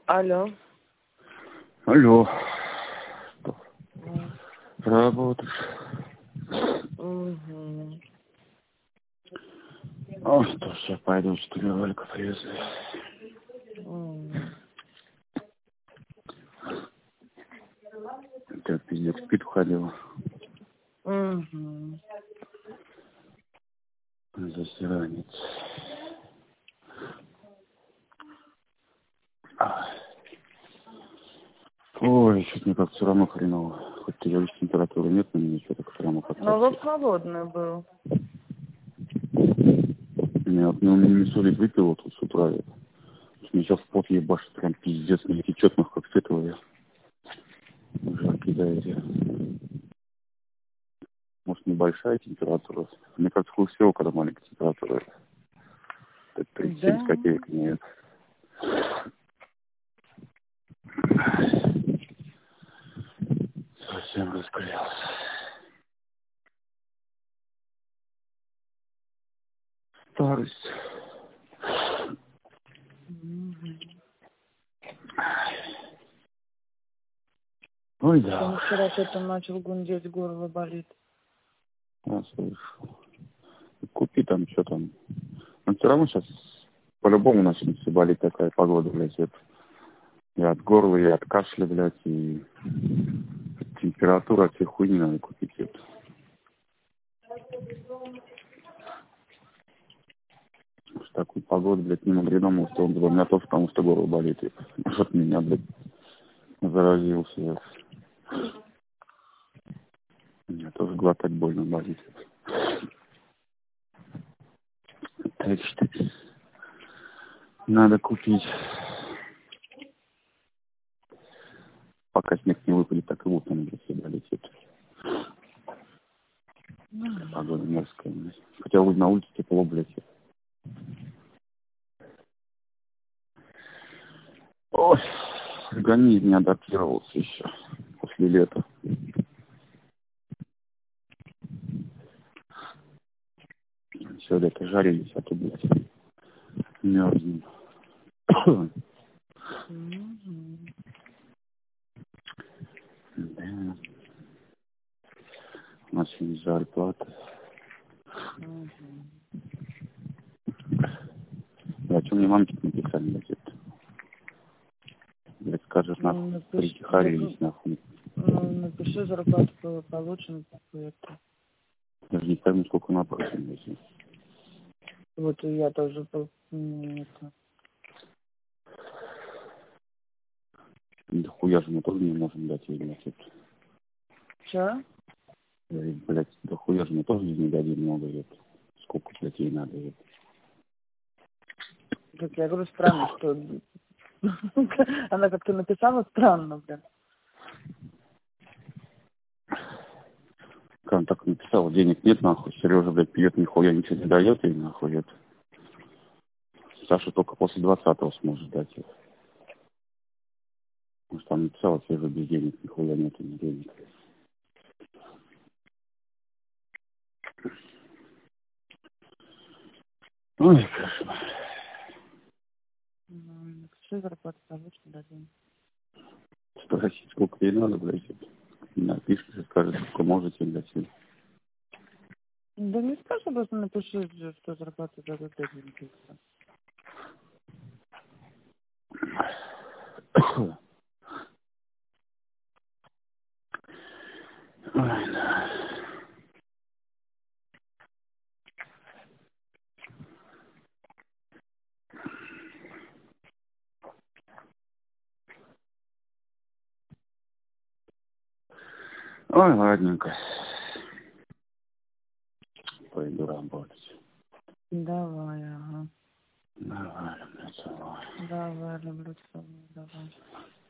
Алло. Алло. М. Работаешь? Угу. О, что ж, я пойду, что ли, Ольга привезли. Ты пиздец спит уходила. Угу. Засиранец. Ой, что-то мне как все равно хреново. Хоть температуры нет, но мне что-то все равно Ну вот подсадки. холодный был. Меня вот мисолит выпил тут с утра. Мне сейчас пот ебашит, прям пиздец, мне течет, нах, как с этого я. Уже кидает я. Может, небольшая температура? Мне кажется, хуже всего, когда маленькая температура. Это 37 с Да. копеек, нет. Совсем раскалялся. Старость. Ой, Потому да. вчера что-то начал гундеть, горло болит. Я слышу. Купи там, что там. Но все равно сейчас по-любому начнется болеть такая погода, блядь. Это. И от горла, и от кашля, блядь, и температура, от всей хуйни надо купить это. С такой погодой, блядь, не могли думал, что он у меня тоже, потому что горло болит. И от меня, блядь, заразился. Я. Мне тоже глотать больно болит. Так что надо купить. Пока снег не выпадет, так и вот он, блядь, всегда летит. Погода мерзкая, блядь. Хотя вот на улице тепло, блядь. Ой, организм не адаптировался еще после лета. Все лето жарились, а тут, блядь, мерзнем. Да. У нас сегодня зарплата. Да, о чем мне мамки написали, блядь, это? Блядь, скажешь, Ну, нахуй, напиши, притихарились, нахуй. напиши зарплату получим. Это. Даже не пойму, сколько на прошлом, блядь. Вот и я тоже это. Да хуя же мы тоже не можем дать ей, блядь, это. Че? Блядь, да хуя же мы тоже не дадим много, это. Сколько, блядь, ей надо, это. Как я говорю, странно, что она как-то написала странно, блин. Как он так написал, денег нет, нахуй. Сережа, блядь, пьет, нихуя ничего не дает, и нахуй это. Саша только после 20-го сможет дать их. Потому что там написала, Сережа без денег, нихуя нет, ни денег. Ой, кошмар. Напиши зарплату получим, дадим. Спросить, сколько ей надо, блядь. Напишешь и скажешь, сколько можете, блядь. Да не скажи, просто напиши, что зарплату дадут, дадим. Ой, да. Ой, ладненько. Пойду работать. Давай, ага. Давай, люблю, целую. Давай, люблю тебя, давай.